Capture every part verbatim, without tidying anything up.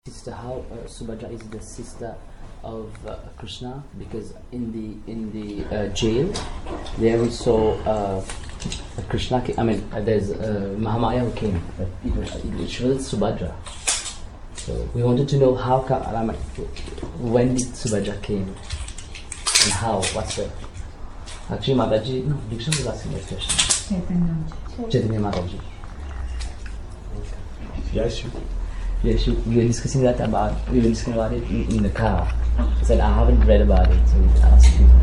Sister, how uh, Subhadra is the sister of uh, Krishna, because in the in the uh, jail there we saw uh, Krishna. Came, I mean, uh, there's uh, Mahamaya who came, but it was, it was Subhadra. So we wanted to know how come, I mean, when did Subhadra came and how? What's the actually Mataji? No, Diksha was asking that question. Chaitanya Mataji. Yes, you. Yes, you, we were discussing that about we were discussing about it in, in the car. I said I haven't read about it, so we asked you.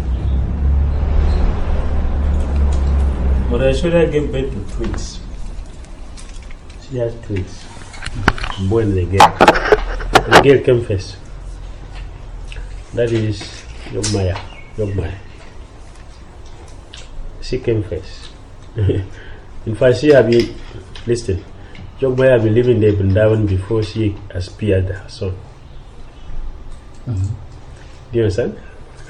But I should have given birth to twins. She has twins. Boy and the girl. The girl came first. That is Yogmaya. Yogmaya. She came first. In fact, she had been, listen, Yogmaya had been living there in Vrindavan before she aspired her son. Mm-hmm. Do you understand?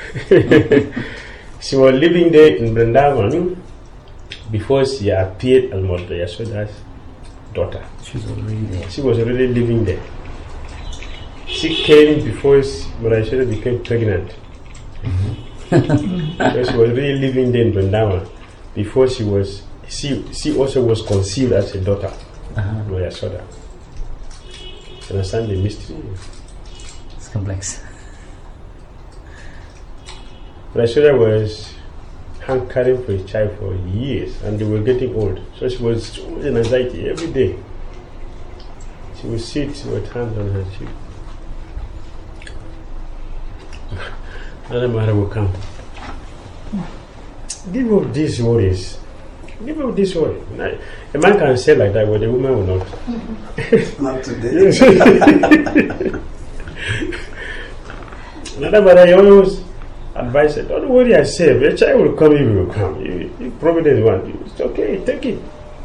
She was living there in Vrindavan before she appeared as Mother Yashoda's daughter. She was already there. She was already living there. She came before Mother Yashoda became pregnant. Mm-hmm. So she was really living there in Vrindavan before she was. She she also was conceived as a daughter. Uh-huh. Mother Yashoda. You understand the mystery? It's complex. Mother Yashoda was hankering for a child for years, and they were getting old. So she was so much in anxiety every day. She would sit with hands on her cheek. Another mother will come. Give up these worries. Give up this worry. A man can say like that, but a woman will not. Not today. Yes. Another mother always advise her, don't worry yourself. Your child will come, he will come. You, you Providence want you. It's okay, take it.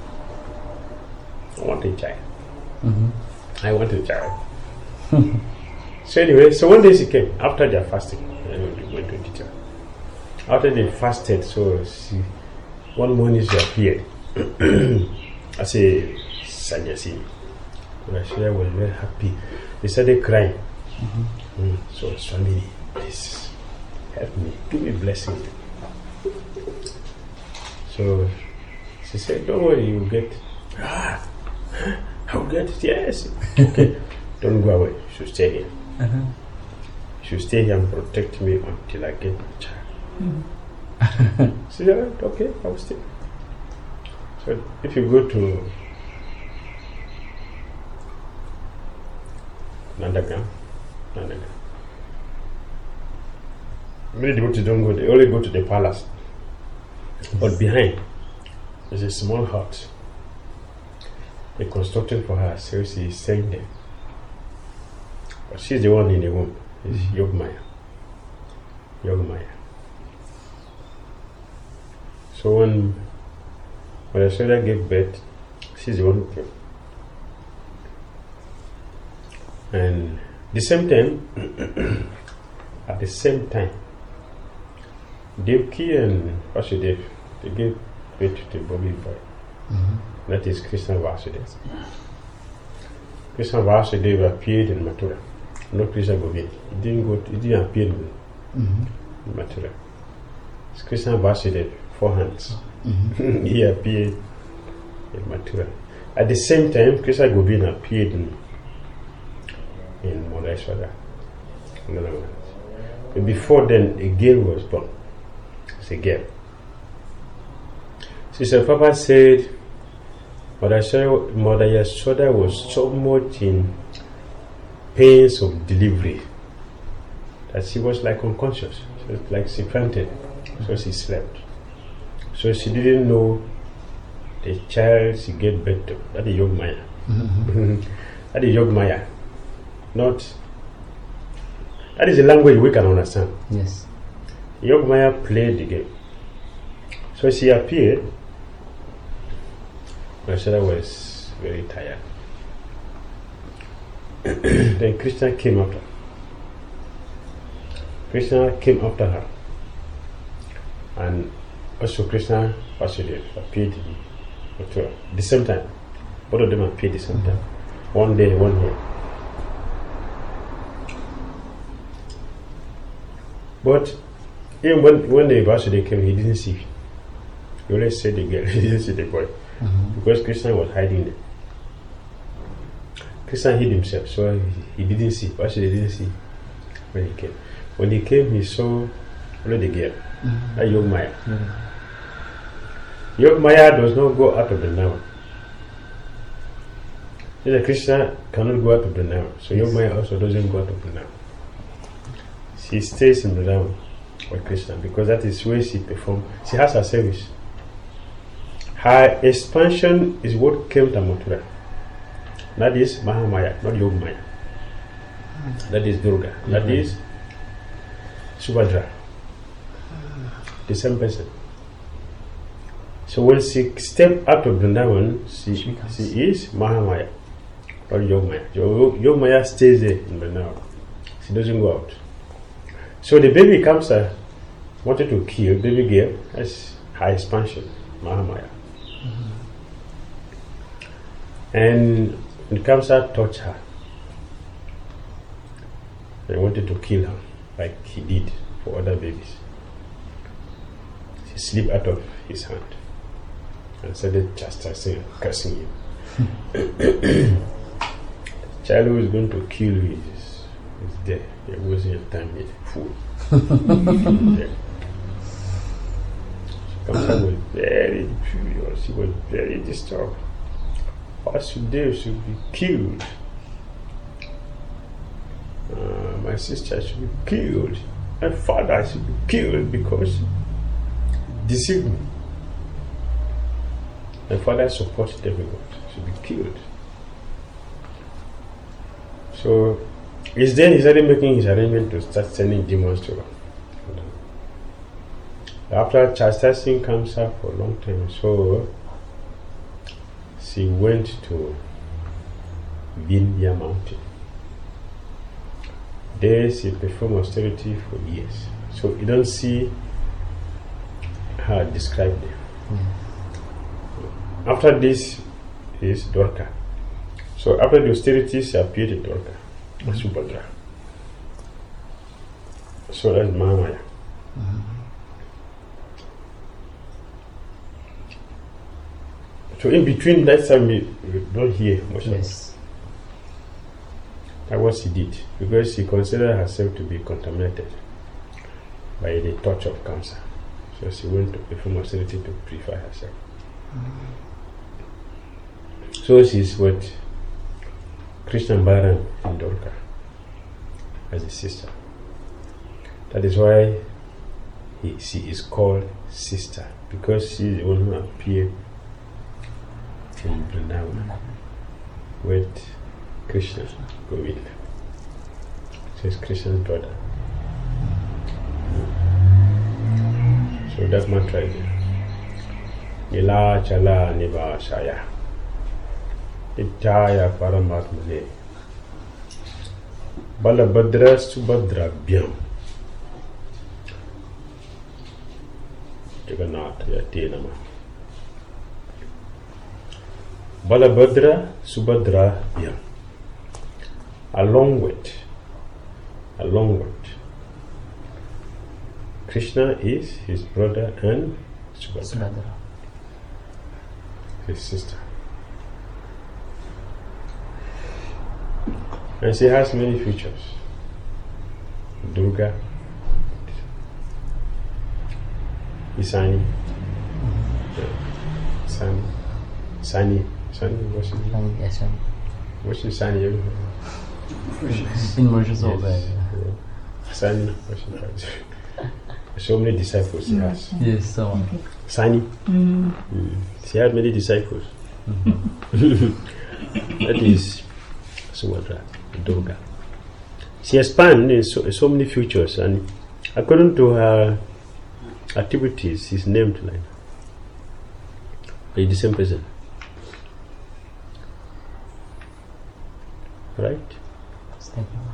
I want a child. Mm-hmm. I want a child. So anyway, so one day she came after their fasting. I know they went to detail. After they fasted, so she, one morning she appeared as a sannyasi. And I was very happy. They started crying. Mm-hmm. Mm, so Swami, please help me, give me blessing. So she said, don't worry, you will get. Ah, I'll get it, yes. Okay, don't go away, you should stay here. Uh-huh. You should stay here and protect me until I get my child. Mm-hmm. She said, right, okay, I'll stay. So if you go to Nandagam, Nandagam, many devotees don't go, they only go to the palace. But behind, there's a small hut. They constructed for her, so she is staying there. But she's the one in the womb. It's Yogmaya. Yogmaya. So when Mother Yashoda gave birth, she's the one who came. And the same time, at the same time, Devaki and Vasudev, they gave birth to the baby boy. Mm-hmm. That is Krishna Vasudeva. Krishna Vasudeva appeared in Mathura, not Krishna Govinda. He didn't go. To, he didn't appear in, mm-hmm. in Mathura. It's Krishna Vasudeva, four hands. Mm-hmm. He appeared in Mathura. At the same time, Krishna Govinda appeared in in Mother Yashoda. But before then, a girl was born. It's a girl. Sister Papa said Mother Yashoda, Mother Yashoda was so much in pains of delivery that she was like unconscious. She was like she fainted, so she slept. So she didn't know the child she gave birth to. That is Yogmaya. Mm-hmm. That is Yogmaya. Not. That is a language we can understand. Yes. Yogmaya played the game. So she appeared. Yashoda was very tired. Then Krishna came after. Krishna came after her. And also Krishna Vasudeva appeared at the same time. Both of them appeared at the same time. One day, one year. But even when, when the Vasudev came, he didn't see. He only said the girl, he didn't see the boy. Mm-hmm. Because Krishna was hiding there. Krishna hid himself, so he, he didn't see. Vasudev didn't see when he came. When he came, he saw only the girl, mm-hmm. a Yog Maya. Mm-hmm. Yog Maya does not go out of the Vrindavan. The Krishna cannot go out of Vrindavan, so yes. Yog Maya also doesn't go out of Vrindavan. She stays in Vrindavan with Krishna because that is where she performs. She has her service. Her expansion is what came to Mathura. That is Mahamaya, not Yog Maya. That is Durga. Mm-hmm. That is Subhadra. The same person. So when she steps out of Vrindavan, she, she, she is Mahamaya, not Yog Maya. Yog Maya stays there in Vrindavan. She doesn't go out. So the baby Kamsa wanted to kill baby girl as her expansion, Mahamaya. Mm-hmm. And when Kamsa touched her, they wanted to kill her like he did for other babies. She slipped out of his hand and started chastising and cursing him. The child who is going to kill you is, is there. He wasn't your time yet. Fool. Yeah. Kamsa was very furious. He was very disturbed. Vasudev should be killed. Uh, my sister should be killed. My father should be killed because he deceived me. My father supported everyone. Should be killed. So it's then he started making his arrangement to start sending demons to her. After chastising Kamsa for a long time, so she went to Vindhya mountain. There she performed austerity for years. So you don't see her described there. Mm. After this is Dwarka. So after the austerity, she appeared in Dwarka, mm. Subhadra. So that's Mahamaya. Mm-hmm. So in between that time, we don't hear much of it. That's what she did, because she considered herself to be contaminated by the touch of cancer. So she went to perform austerity to purify herself. Mm-hmm. So she's what Krishna Balaram in Dwarka as a sister. That is why he, she is called sister, because she is the one who appeared in Vrindavan with Krishna Govinda. So it's Krishna's daughter. So that mantra is Nila Chala Nivashaya Ittaya Paramatmane Balabhadra Subhadrabhyam Jagannath Yate Namah. Balabhadra Subhadrabhyam. Along with, along with, Krishna is his brother and Subhadra, Subhadra. His sister. And she has many features. Durga, Isani, uh, Sani, Sani, Sani, what's his name? Yes, Sani. What's his Sani? In Mauritius, all yes. Yeah. Sani, what's his name? So many disciples he has. Yes, so on. Sani. Mm. Mm. She had many disciples. Mm-hmm. That is Subhadra, Durga. She expanded in so, so many features, and according to her activities, she's named like by the same person. Right? Thank you.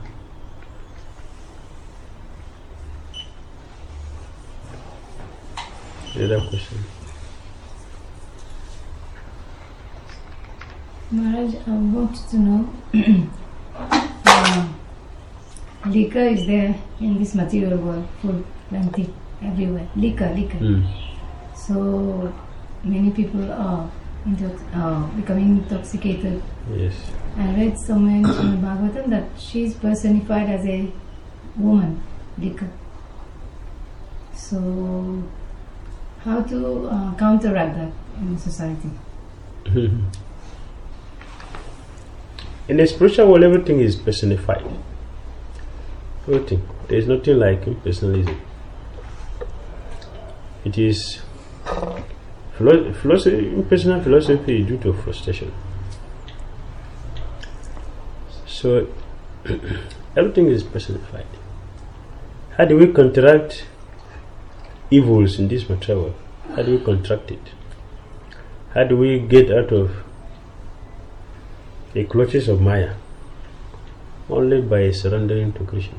Any other question? Maharaj, I want to know uh, liquor is there in this material world, full, plenty, everywhere. Liquor, liquor. Mm. So many people are intox- uh, becoming intoxicated. Yes. I read somewhere in Srimad Bhagavatam that she's personified as a woman, liquor. So, how to uh, counteract that in society? In the spiritual world, everything is personified. Everything. There is nothing like impersonalism. It is philo- philosophy, impersonal philosophy is due to frustration. So everything is personified. How do we counteract evils in this material world? How do we contract it? How do we get out of the clutches of Maya? Only by surrendering to Krishna.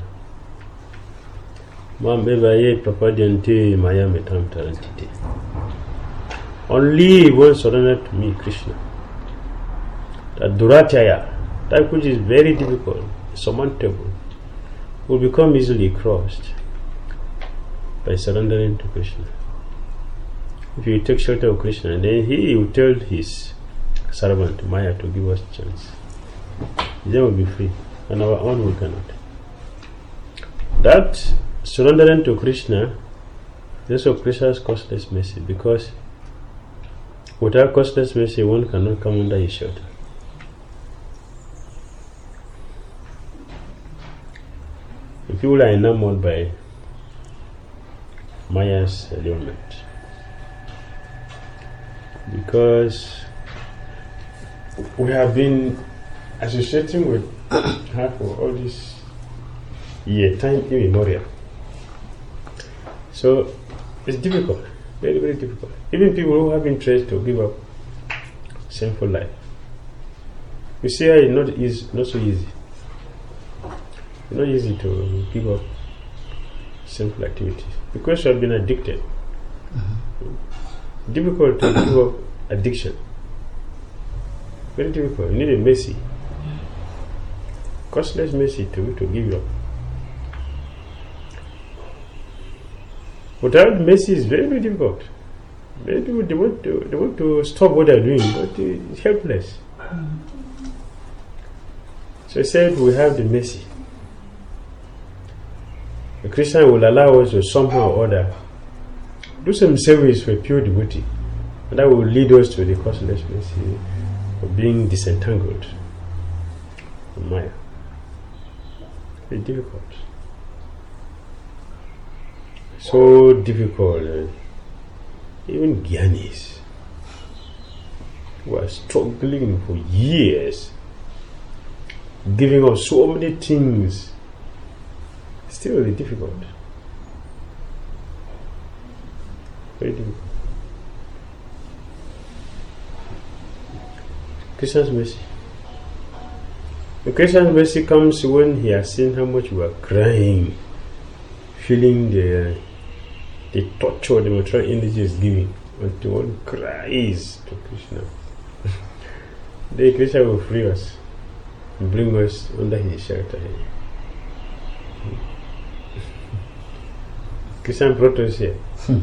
Only one surrender to me, Krishna. That Durataya, that which is very difficult, surmountable, will become easily crossed by surrendering to Krishna. If you take shelter of Krishna, then he will tell his servant Maya to give us chance. Then we'll be free. On our own we cannot. That surrendering to Krishna is also Krishna's costless mercy, because without costless mercy one cannot come under his shelter. If people are enamored by Maya's allurement, because we have been associating with her for all this year, time immemorial. So it's difficult, very, very difficult. Even people who have interest to give up sinful life, you see how it's not, easy, not so easy. It's not easy to give up sinful activities because you have been addicted. Mm-hmm. Difficult to give up addiction. Very difficult. You need a mercy. Costless mercy to, to give up. Without mercy is very, very difficult. Many people they want to they want to stop what they're doing, but it's helpless. Mm-hmm. So I said we have the mercy. The Christian will allow us to somehow or other do some service for pure devotee, and that will lead us to the costless mercy of being disentangled from Maya. It's difficult. So difficult. Uh, even Gyanis who are struggling for years, giving up so many things, still very difficult. Very difficult. Krishna's mercy. The Krishna's mercy comes when he has seen how much we are crying, feeling the the torture the material energy is giving, until one cries to Krishna. Then Krishna will free us and bring us under his shelter. Krishna brought us here.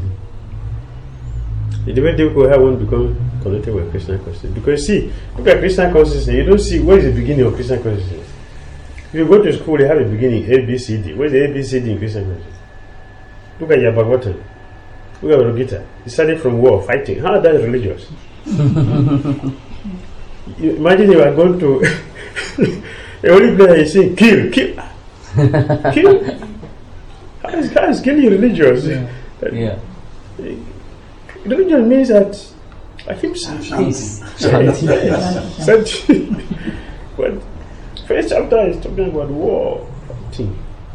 It's very difficult how one become connected with Krishna consciousness. Because see, look at Krishna consciousness, you don't see where is the beginning of Krishna consciousness. If you go to school, they have a beginning, A, B, C, D. Where's the A, B, C, D in Krishna consciousness? Look at your Bhagavatam. Look at Rogita. It started from war, fighting. How that is religious? You imagine you are going to a holy place and you say, kill, kill, kill. How is, how is killing religious? Yeah. yeah. Religion means that ahimsa. Peace. Shanti. But first chapter is talking about war, fighting.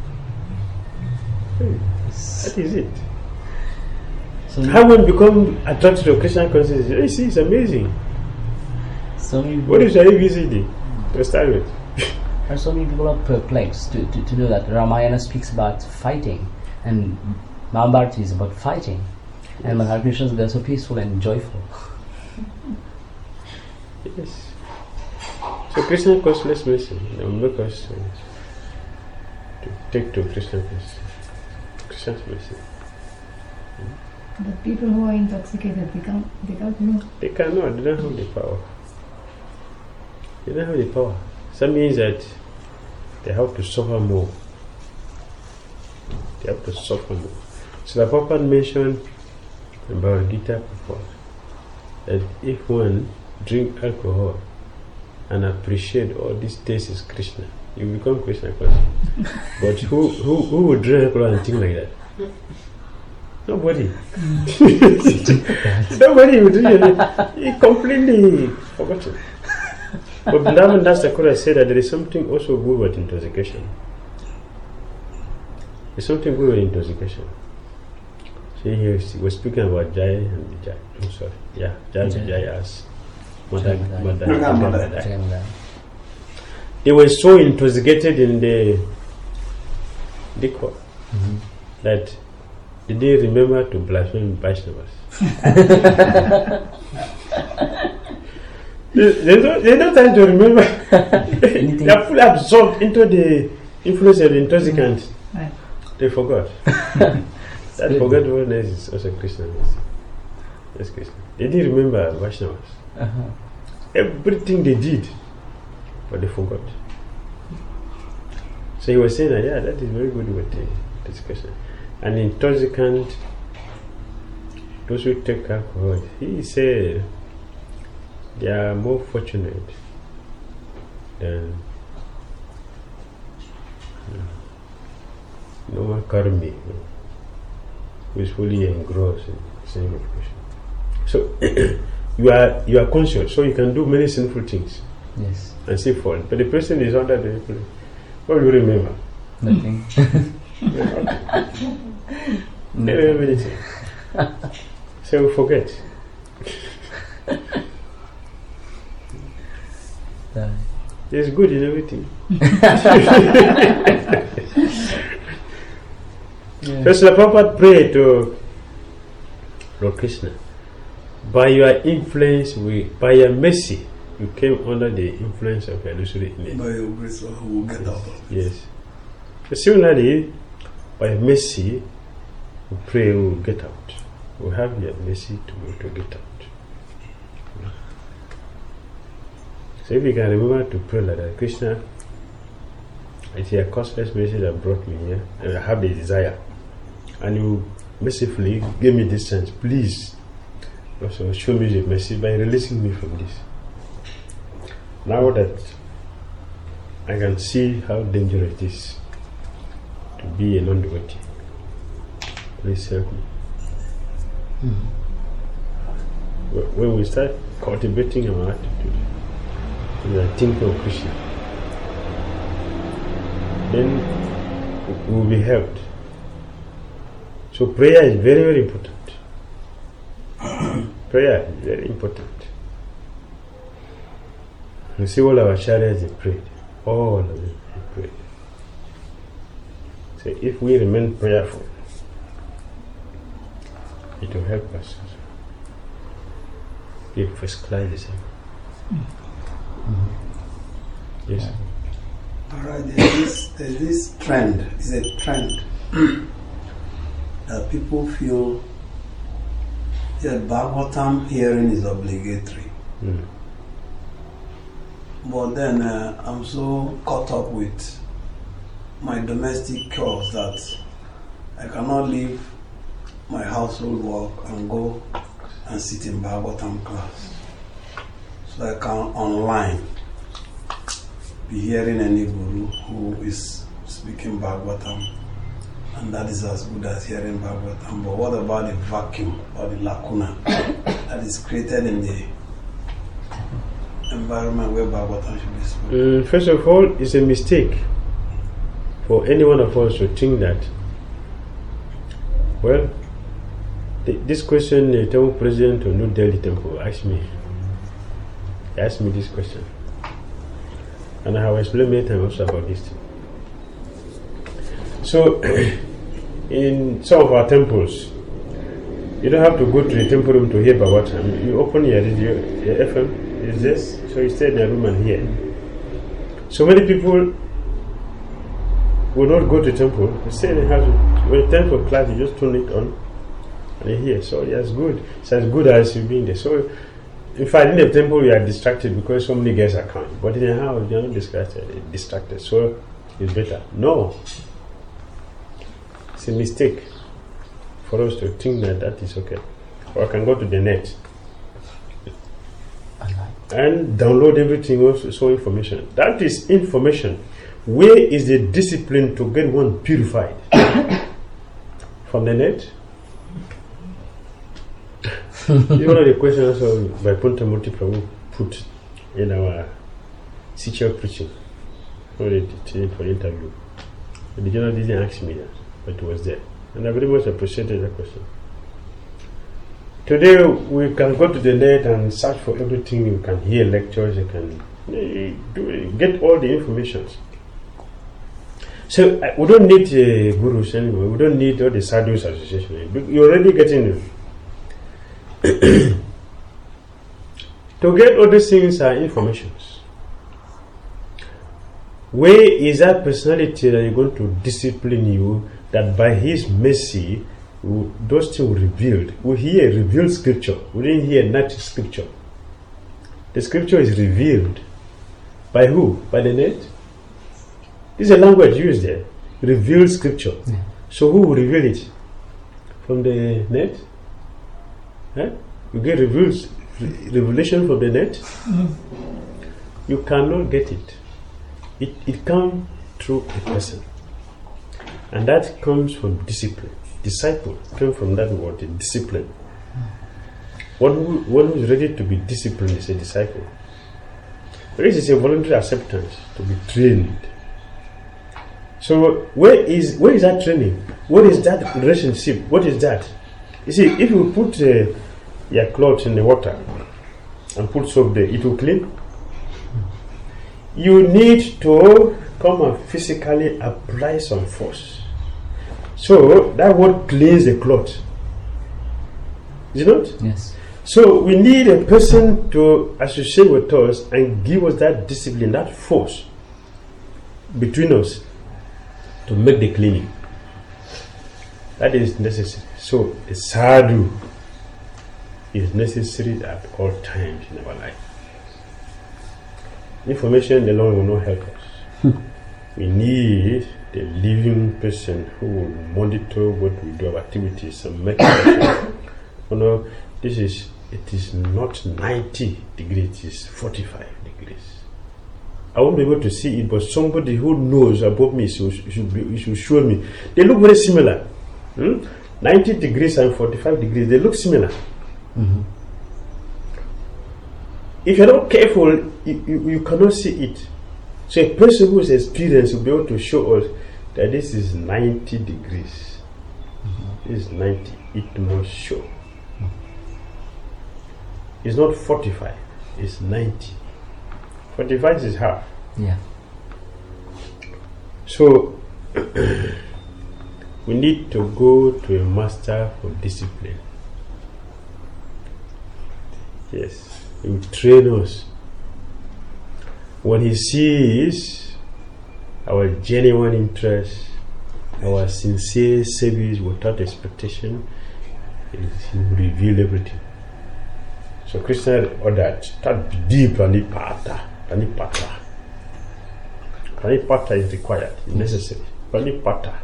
That is it. So how one become attracted to Christian consciousness? You see, it's amazing. So many what is your A B C D to start with? And so many people are perplexed to, to, to know that Ramayana speaks about fighting and Mahabharata is about fighting. Yes. And Hare Krishna is so peaceful and joyful. Yes. So Krishna costless mercy will make us uh, to take to Christian faith. Christians will say. The people who are intoxicated, they can't, they can't know. They cannot, they don't have the power. They don't have the power. So that means that they have to suffer more. They have to suffer more. So the Papa mentioned about Gita before that if one drink alcohol and appreciate all these tastes is Krishna, you become Krishna person. But who who who would drink alcohol and think like that? Nobody. Nobody would do it. He completely forgotten. But Vrindavan Das Thakur said that there is something also good with intoxication. There's something good with intoxication. See, he was, he was speaking about Jai and Vijay. I'm sorry. Yeah, Jai and Vijay as Mother. Mother. They were so intoxicated in the liquor mm-hmm. that they didn't remember to blaspheme Vaishnavas. they, they, don't, they don't have to remember. They are fully absorbed into the influence of the intoxicant. Mm-hmm. Right. They forgot. That forgetfulness is also Christianness. Yes, Krishna. They didn't remember Vaishnavas. Uh-huh. Everything they did, but they forgot. So he was saying that, yeah, that is very good with the discussion. An intoxicant, those who take alcohol, he said they are more fortunate than normal karmi, who is fully engrossed in sinful question. So you are you are conscious, so you can do many sinful things. Yes. And still fall. But the person is under the influence. What do you remember? Nothing. Never remember anything. So we forget. uh. There's good in everything. Yeah. So Srila Prabhupada prayed to Lord Krishna, by your influence, we, by your mercy, you came under the influence of illusory image. By your grace, we will get out of it. Yes. So similarly, by mercy, we pray we will get out. We have your mercy to, to get out. So if you can remember to pray like that, Krishna, it's your costless mercy that brought me here, and I have the desire. And you mercifully give me this chance. Please also show me the mercy by releasing me from this. Now that I can see how dangerous it is to be a non-devotee, please help me. Mm-hmm. When we start cultivating our attitude, we are thinking of Krishna, then we will be helped. So prayer is very, very important. Prayer is very important. You see all our acharyas, they prayed. All of them, they prayed. So if we remain prayerful, it will help us. Be first class the same. Mm-hmm. Yes. Alright, there's this, there's this trend, it's a trend that people feel that Bhagavatam hearing is obligatory. Mm. But then uh, I'm so caught up with my domestic chores that I cannot leave my household work and go and sit in Bhagavatam class. So I can online be hearing any guru who is speaking Bhagavatam, and that is as good as hearing Bhagavatam. But what about the vacuum or the lacuna that is created in the environment where Bhagavatam should be spoken? Mm, first of all, it's a mistake for any one of us to think that, well, th- this question the Temple President of New Delhi Temple asked me, he asked me this question. And I have explained many times also about this thing. So, in some of our temples, you don't have to go to the temple room to hear Bhagavatam. You open your radio, your F M, is this, so you stay in your room and hear. So many people will not go to temple. You stay in the house. When it's time for class, you just turn it on and you hear. So that's good. It's as good as you being there. So in fact, in the temple, you are distracted because so many guests are coming. But in the house, you are not distracted. Distracted. So it's better. No. It's a mistake for us to think that that is okay. Or I can go to the net and download everything also, so information. That is information. Where is the discipline to get one purified? From the net? One of the questions also by Puntamurti Prabhu put in our teacher preaching for the for interview. The journal didn't ask me that, but it was there. And I very much appreciated that question. Today we can go to the net and search for everything. You can hear lectures, you can you do, get all the information. So uh, we don't need uh, gurus anymore. We don't need all the sadhus association. You're already getting them. To get all these things are informations. Where is that personality that is going to discipline you, that by his mercy those things were revealed? We hear revealed scripture. We didn't hear not scripture. The scripture is revealed. By who? By the net? This is a language used there. Revealed scripture. Yeah. So who will reveal it? From the net? Huh? You get revealed, revelation from the net? Mm-hmm. You cannot get it. It, it comes through a person. And that comes from discipline. Disciple came from that word, discipline. One who, one who is ready to be disciplined is a disciple. This is a voluntary acceptance to be trained. So where is where is that training? What is that relationship? What is that? You see, if you put uh, your clothes in the water and put soap there, it will clean. You need to come and physically apply some force. So that word cleans the cloth. Is it not? Yes. So we need a person to associate with us and give us that discipline, that force between us to make the cleaning. That is necessary. So a sadhu is necessary at all times in our life. Information alone will not help us. We need the living person who will monitor what we do, our activities, and make it. You know, this is it is not ninety degrees, it is forty-five degrees. I won't be able to see it, but somebody who knows above me should, should, be, should show me. They look very similar. Hmm? ninety degrees and forty-five degrees, they look similar. Mm-hmm. If you're not careful, you, you, you cannot see it. So a person who is experienced will be able to show us that this is ninety degrees. Mm-hmm. This is ninety. It must show. Mm-hmm. It's not forty-five. It's ninety. forty-five is half. Yeah. So we need to go to a master for discipline. Yes. He will train us. When he sees our genuine interest, our sincere service without expectation, he will reveal everything. So Krishna ordered, start deep pranipata. Pranipata. Pranipata is required, is necessary. Pranipata.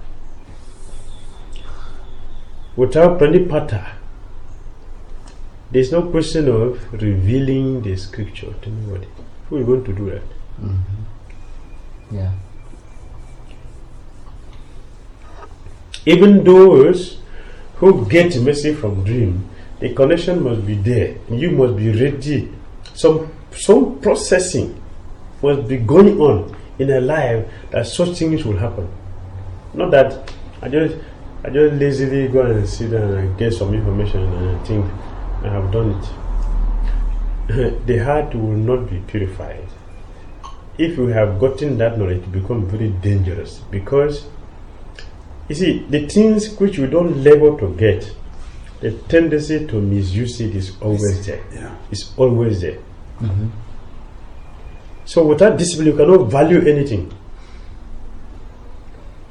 Without pranipata, there is no question of revealing the scripture to anybody. Who is going to do that? Mm-hmm. Yeah. Even those who get mercy from dream, the connection must be there. You must be ready. Some some processing must be going on in a life that such things will happen. Not that I just I just lazily go and sit down and get some information and I think I have done it. The heart will not be purified. If you have gotten that knowledge, it becomes very dangerous, because you see, the things which we don't labor to get, the tendency to misuse it is always there. Yeah. It's always there. Mm-hmm. So without discipline, you cannot value anything.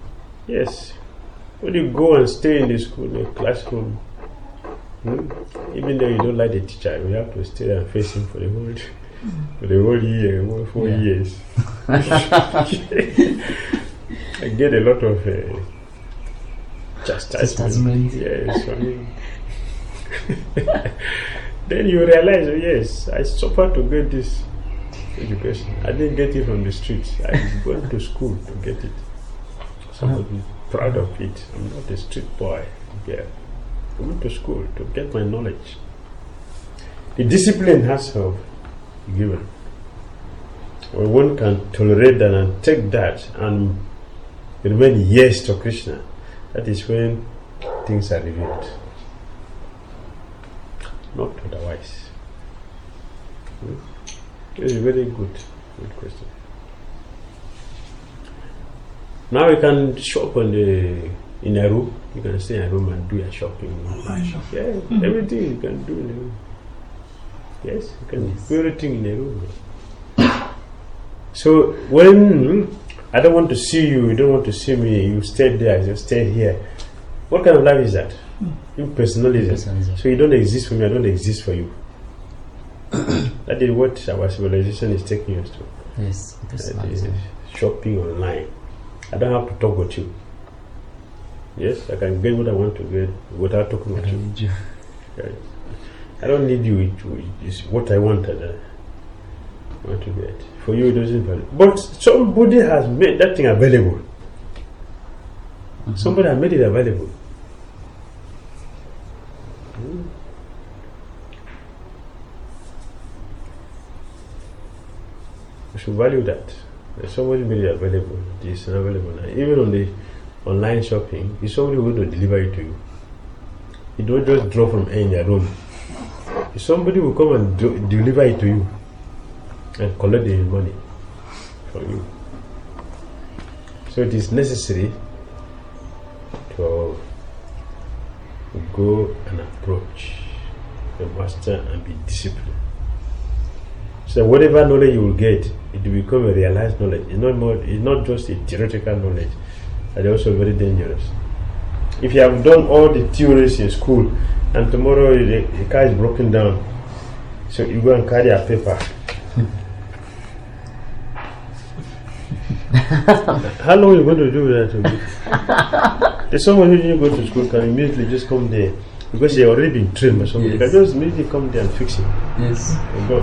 Yes. When you go and stay in the school, in the classroom, hmm, even though you don't like the teacher, you have to stay and face him for the whole, for the whole year, whole four Yeah. years. I get a lot of uh, chastisement. Chastisement. Yes. I mean, then you realize, oh, yes, I suffered to get this education. I didn't get it from the streets. I went to school to get it. Somebody is proud of it. I'm not a street boy. Yeah. I went to school to get my knowledge. The discipline has to be given. When one can tolerate that and take that and remain yes to Krishna, that is when things are revealed. Not otherwise. Hmm? It's a very good, good question. Now you can shop on the in a room. You can stay in a room and do your shopping. Online shopping. Yeah, Mm-hmm. everything you can do in a room. Yes, you can Yes. do everything in a room. So when I don't want to see you, you don't want to see me, you stay there, you stay here. What kind of life is that? Impersonalism. Impersonalism. So you don't exist for me, I don't exist for you. That is what our civilization is taking us to. Yes. That is Personalism. shopping online. I don't have to talk with you. Yes, I can get what I want to get without talking with you. Right. I don't need you. It, it's what I want and I want to get. For you, it doesn't value. But somebody has made that thing available. Mhm. Somebody has made it available. Hmm. We should value that. If somebody made it available, it is available now. Even on the online shopping, if somebody who will deliver it to you, you don't just draw from in your room. If somebody will come and do, deliver it to you and collect the money from you. So it is necessary to go and approach the master and be disciplined. So whatever knowledge you will get, it will become a realized knowledge. It's not more. It's not just a theoretical knowledge. And also very dangerous. If you have done all the theories in school, and tomorrow the, the car is broken down, so you go and carry a paper. How long are you going to do that? There's someone who didn't go to school can immediately just come there because they already been trained by somebody. Yes. Can just immediately come there and fix it. Yes. And go.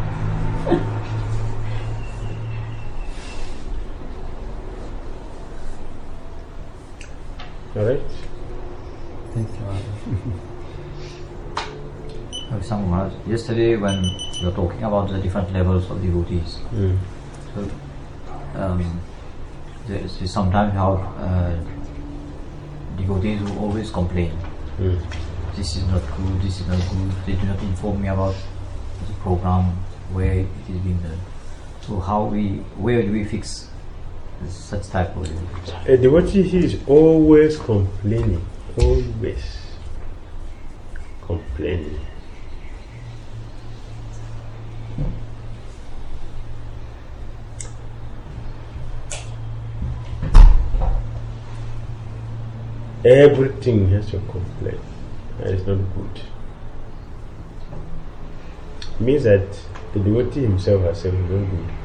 All right. Thank you. Uh, Sam Maharaj, yesterday when you were talking about the different levels of devotees, Mm. so um, there is sometimes you have uh, devotees who always complain, Mm. this is not good, this is not good, they do not inform me about the program, where it is being done. So how we, where do we fix such type of devotees? A devotee he is always complaining, always complaining. Everything has to complain. That is not good. It means that the devotee himself has said is not good.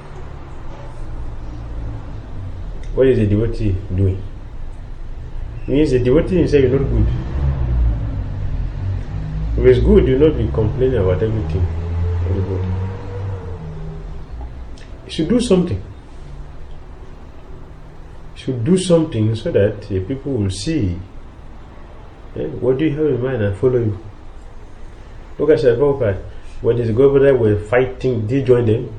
What is the devotee doing? It means the devotee himself is not good. If it's good, you will not be complaining about everything. Everybody. You should do something. You should do something so that the people will see eh, what do you have in mind and follow you. Look at Sri Prabhupada. When his governor were fighting, did he join them?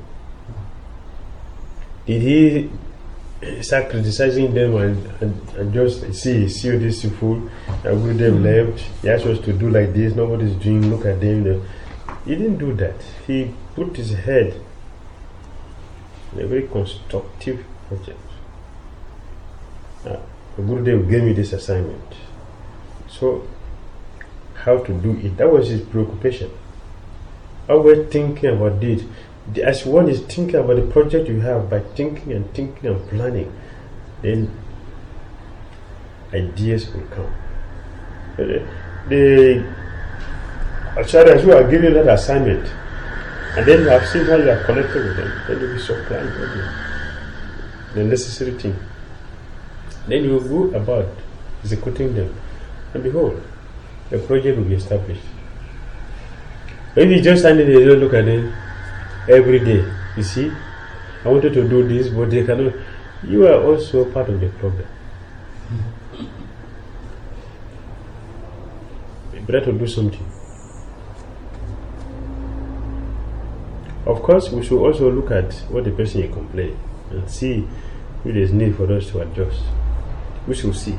Did he start criticizing them and, and, and just see, see this fool, and with them left, he asked us to do like this, nobody's doing, look at them. He didn't do that. He put his head in a very constructive project. Uh, Gurudev gave me this assignment. So, how to do it? That was his preoccupation. Always thinking about it. As one is thinking about the project you have, by thinking and thinking and planning, then ideas will come. The, the Acharyas who are giving that assignment, and then you have seen how you are connected with them, then you will supply them the necessary thing. Then you will go about executing them, and behold, the project will be established. If you just stand there and don't look at them every day, you see, I wanted to do this, but they cannot. You are also part of the problem. You better to do something. Of course, we should also look at what the person is complaining and see if there is need for us to adjust. We should see.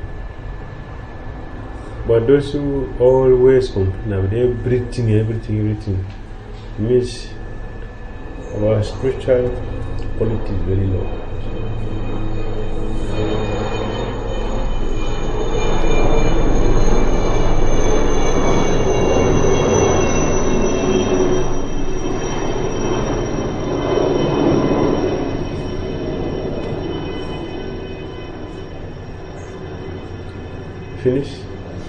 But those who always complain about everything, everything, everything, means our spiritual quality is very low. Finish?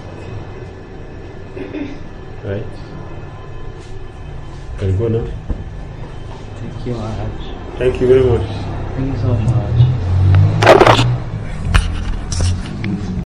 Right? Can you go now? Thank you, Maharaj. Thank you very much. Thank you so much.